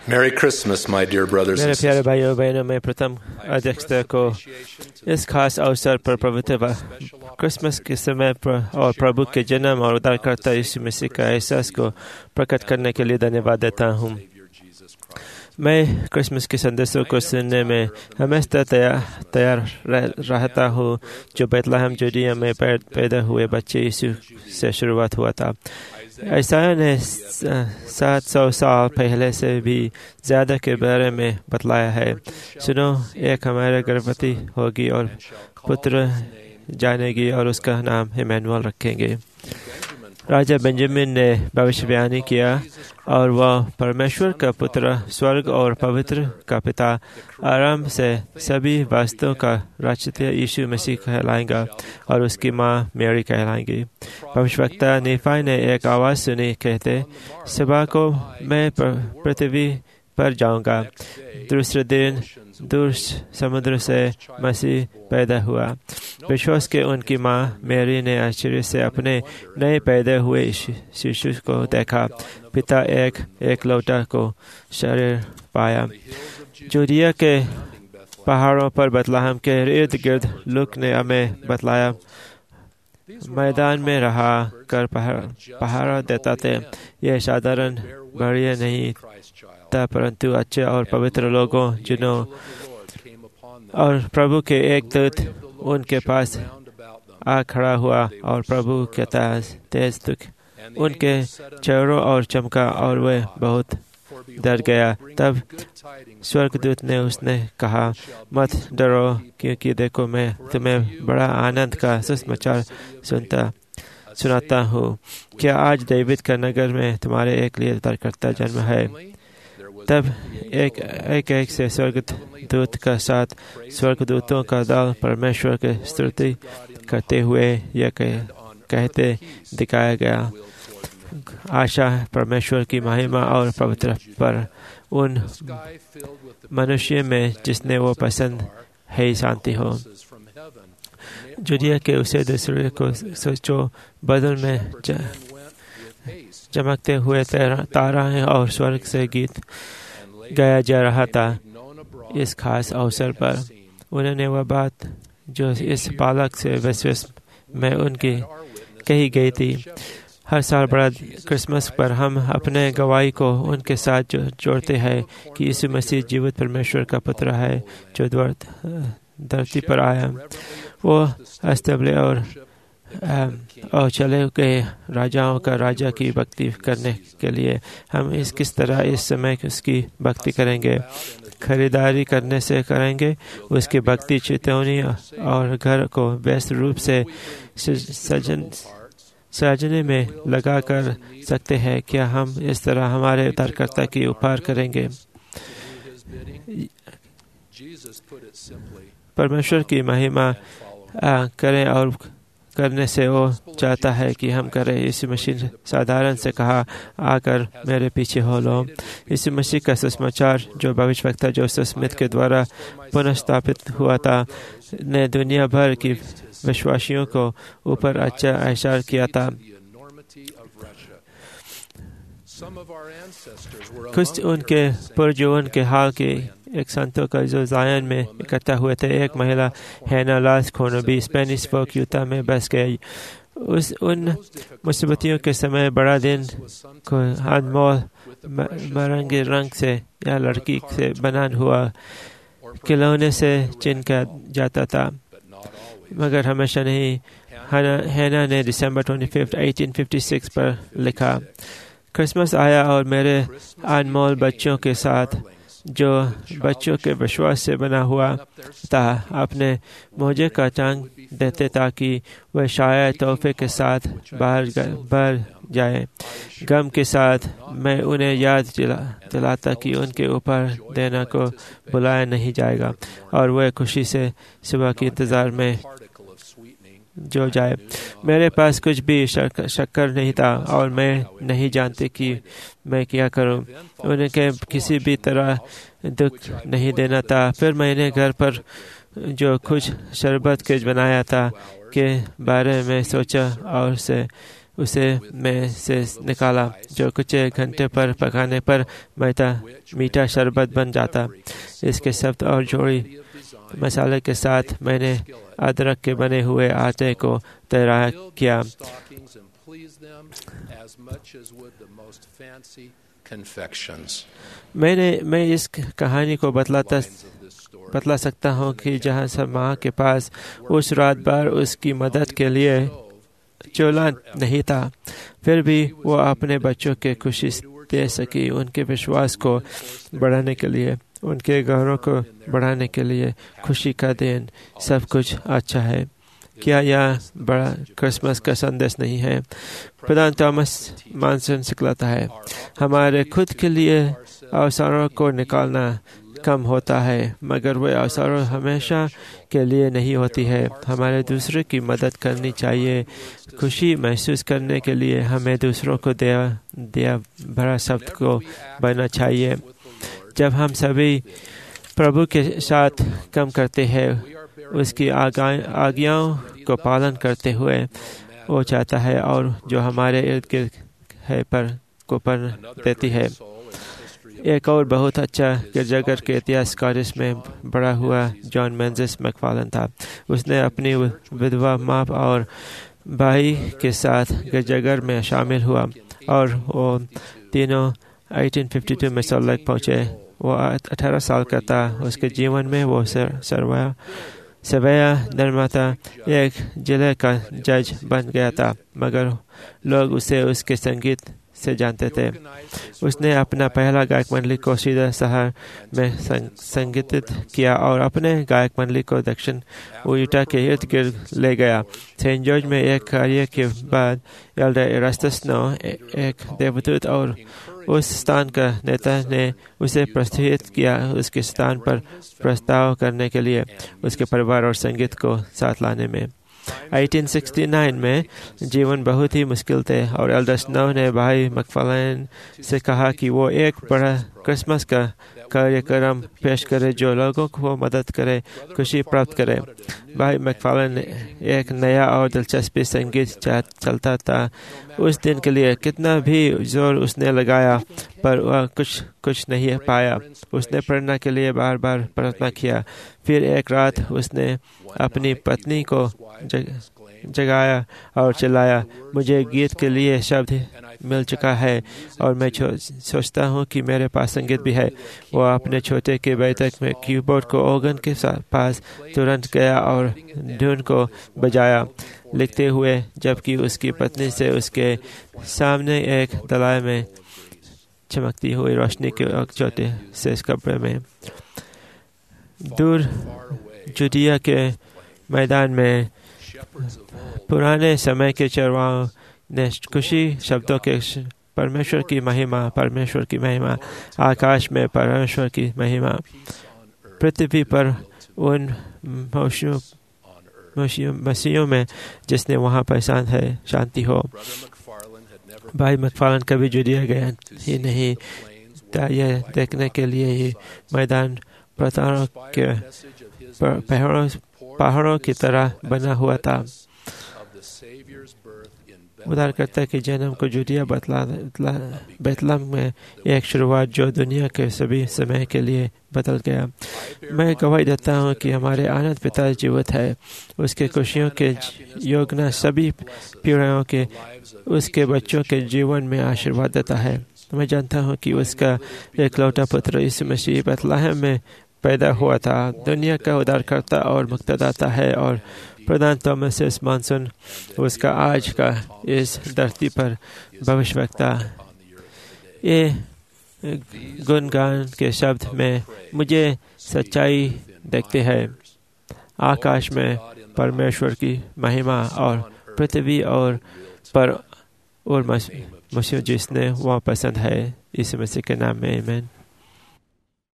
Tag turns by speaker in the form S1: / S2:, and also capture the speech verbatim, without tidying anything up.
S1: Merry Christmas, my dear brothers
S2: मेरे
S1: and
S2: प्यारे
S1: sisters.
S2: भाइयों बहनों, मैं प्रथम अध्यक्षता को इस खास अवसर पर पवित्र क्रिसमस के समय पर और प्रभु के जन्म और उद्धारकर्ता यीशु मसीह का एहसास को प्रकट करने के लिए धन्यवाद देता हूँ। मैं क्रिसमस के संदेशों को सुनने में हमेशा तैयार तैयार रह, रहता हूँ, जो बैतलहम जूदिया में पैदा हुए बच्चे यीशु से शुरुआत हुआ था। ईसाया ने सात सौ साल पहले से भी ज़्यादा के बारे में बतलाया है। सुनो, एक हमारे गर्भवती होगी और पुत्र जानेगी और उसका नाम इमैनुअल रखेंगे। राजा बेंजामिन ने भविष्यवाणी किया और वह परमेश्वर का पुत्र, स्वर्ग और पवित्र का पिता, आराम से सभी वास्तुओं का रचयिता यीशु मसीह कहलाएगा और उसकी माँ मैरी कहलाएंगी। भविष्यवक्ता नीफाई ने एक आवाज़ सुनी, कहते, सुबह को मैं पृथ्वी पर जाऊंगा। दूसरे दिन दूर समुद्र से मसीह पैदा हुआ। विश्वास के उनकी माँ मैरी ने आश्चर्य से अपने नए पैदा हुए शिशु को देखा। पिता एक एक लौटा को शरीर पाया। जूदिया के पहाड़ों पर बैतलहम के इर्द गिर्द लूक ने हमें बतलाया, मैदान में रहा कर पहरा देता थे। यह साधारण बढ़िया नहीं था, परंतु अच्छे और पवित्र लोगों जिन्हों और प्रभु के एक दूत उनके पास आ खड़ा हुआ और प्रभु के तेज दुख उनके चेहरों और चमका और वे बहुत डर गया। तब स्वर्गदूत ने उसने कहा, मत डरो, क्योंकि देखो मैं तुम्हें बड़ा आनंद का सुसमाचार सुनता सुनाता हूँ। क्या आज दाऊद का नगर में तुम्हारे एक लिए उद्धारकर्ता जन्म है। तब एक एक एक से स्वर्गदूत का साथ स्वर्गदूतों का दल परमेश्वर की स्तुति करते हुए यह कहते दिखाया गया, आशा परमेश्वर की महिमा और पवित्र पर उन मनुष्य में जिसने वो पसंद है शांति हो। जूदिया के उसे दूसरे को सोचो, बदल में चमकते हुए ताराएं और स्वर्ग से गीत गाया जा रहा था। इस खास अवसर पर उन्होंने वह बात जो इस बालक से विश्वास में उनकी कही गई थी। हर साल बड़ा क्रिसमस पर हम अपने गवाही को उनके साथ जो, जोड़ते हैं कि यीशु मसीह जीवित परमेश्वर का पुत्र है जो धरती पर आया। वो अस्तबले और और चले गए राजाओं का राजा की भक्ति करने के लिए हम इस किस तरह इस समय उसकी भक्ति करेंगे। खरीदारी करने से करेंगे उसकी भक्ति, चितौनी और घर को व्यस्त रूप से सजन सजने में लगा कर सकते हैं। क्या हम इस तरह हमारे उद्धारकर्ता की उपहार करेंगे। परमेश्वर की महिमा करें और करने से वो चाहता है कि हम करें। यीशु मसीह साधारण से कहा, आकर मेरे पीछे हो लो। यीशु मसीह का सुसमाचार जो भविष्यवक्ता जोसेफ स्मिथ के द्वारा पुनः स्थापित हुआ था, ने दुनिया भर की विश्वासियों को ऊपर अच्छा एहसास किया था। कुछ उनके पुरजोन के हाल के एक संतों का जो जायन में इकट्ठा हुए थे। एक महिला हैना लास खोनबी स्पेनिश फोक यूटा में बस गई। उस उन मुसीबतियों के समय बड़ा दिन को अनमोल मरंगे रंग से या लड़की से बना हुआ खिलौने से चिन्हा जाता था, मगर हमेशा नहीं। हैना ने दिसंबर पच्चीस, अठारह सौ छप्पन पर लिखा, क्रिसमस आया और मेरे अनमोल बच्चों के साथ जो बच्चों के विश्वास से बना हुआ था अपने मोजे का टांग देते ताकि वह शायद तोहफे के साथ बाहर बाहर जाए। गम के साथ मैं उन्हें याद दिला, दिलाता कि उनके ऊपर देना को बुलाया नहीं जाएगा और वह खुशी से सुबह के इंतज़ार में जो जाए। मेरे पास कुछ भी शक्कर नहीं था और मैं नहीं जानती कि मैं क्या करूं। उन्हें किसी भी तरह दुख नहीं देना था। फिर मैंने घर पर जो कुछ शरबत के बनाया था के बारे में सोचा और से उसे में से निकाला, जो कुछ एक घंटे पर पकाने पर मीठा मीठा शरबत बन जाता। इसके शब्द और जोड़ी मसाले के साथ मैंने अदरक के बने हुए आटे को तैयार किया। मैंने मैं इस कहानी को बतलाता बतला सकता हूँ कि जहाँ सब माँ के पास उस रात भर उसकी मदद के लिए चूल्हा नहीं था, फिर भी वो अपने बच्चों के खुशी दे सकी। उनके विश्वास को बढ़ाने के लिए, उनके घरों को बढ़ाने के लिए खुशी का दिन सब कुछ अच्छा है। क्या यह बड़ा क्रिसमस का संदेश नहीं है? प्रधान थॉमस मॉनसन सिखलाता है, हमारे खुद के लिए अवसरों को निकालना कम होता है, मगर वे अवसर हमेशा के लिए नहीं होती है। हमारे दूसरे की मदद करनी चाहिए। खुशी महसूस करने के लिए हमें दूसरों को दया दया भरा शब्द को बनना चाहिए। जब हम सभी प्रभु के साथ काम करते हैं, उसकी आज्ञाओं को पालन करते हुए वो चाहता है और जो हमारे इर्द गिर्द है पर को पर देती है। एक और बहुत अच्छा गिरजाघर के इतिहास कार्य में बड़ा हुआ जॉन मेंजिस मैकफार्लन था। उसने अपनी विधवा माँ और भाई के साथ गिरजाघर में शामिल हुआ और वो तीनों अठारह सौ बावन में सॉल्ट पहुँचे। वो अठारह साल का था। उसके जीवन में वो सर्वया सवैया निर्माता एक जिले का जज बन गया था, मगर लोग उसे उसके संगीत से जानते थे। उसने अपना पहला गायक मंडली को सीधा शहर में संगीतित किया और अपने गायक मंडली को दक्षिण यूटा के इर्द गिर्द ले गया। सेंट जॉर्ज में एक कार्य के बाद एल्डर इरास्टस नो एक देवदूत और उस स्थान का नेता ने उसे प्रोत्साहित किया उसके स्थान पर प्रस्ताव करने के लिए उसके परिवार और संगीत को साथ लाने में। अठारह सौ उनहत्तर में जीवन बहुत ही मुश्किल थे और एल्डर स्नो ने भाई मैकफार्लन से कहा कि वो एक बड़ा क्रिसमस का कार्यक्रम पेश करे जो लोगों को मदद करे, खुशी प्राप्त करे। भाई मैकफार्लन एक नया और दिलचस्पी संगीत चलता था। उस दिन के लिए कितना भी जोर उसने लगाया, पर वह कुछ कुछ नहीं पाया। उसने प्रेरणा के लिए बार बार प्रार्थना किया। फिर एक रात उसने अपनी पत्नी को जग, जगाया और चिल्लाया, मुझे गीत के लिए शब्द मिल चुका है और मैं सोचता हूँ कि मेरे पास संगीत भी है। वो अपने छोटे के बैठक में कीबोर्ड को ऑर्गन के पास तुरंत गया और धुन को बजाया, लिखते हुए, जबकि उसकी पत्नी से उसके सामने एक दलाई में चमकती हुई रोशनी के छोटे से कमरे में दूर जुडिया के मैदान में पुराने समय के चरवाहों ने खुशी शब्दों के परमेश्वर की महिमा, परमेश्वर की महिमा, आकाश में परमेश्वर की महिमा, पृथ्वी पर उन मसीहों में जिसने वहाँ पहचान है, शांति हो। भाई मैकफार्लन कभी जुडिया गया ही नहीं था। यह देखने के लिए ही मैदान पत्थरों के पहाड़ों पहाड़ों की तरह बना हुआ था। उद्धारकर्ता के जन्म को जुडिया बेतलहम में एक शुरुआत जो दुनिया के सभी समय के लिए बदल गया। मैं गवाही देता हूँ कि हमारे आनंद पिता जीवित है। उसके खुशियों के योजना सभी पीढ़ियों के उसके बच्चों के जीवन में आशीर्वाद देता है। मैं जानता हूँ कि उसका एकलौता पुत्र यीशु मसीह बेतलहम में पैदा हुआ था। दुनिया का उद्धारकर्ता और मुक्तिदाता है और प्रधान थॉमस मॉनसन उसका आज का इस धरती पर भविष्यवक्ता। ये गुणगान के शब्द में मुझे सच्चाई देखते हैं। आकाश में परमेश्वर की महिमा और पृथ्वी और पर और मसीह जिसने वह पसंद है। इस मसीह के नाम में आमीन।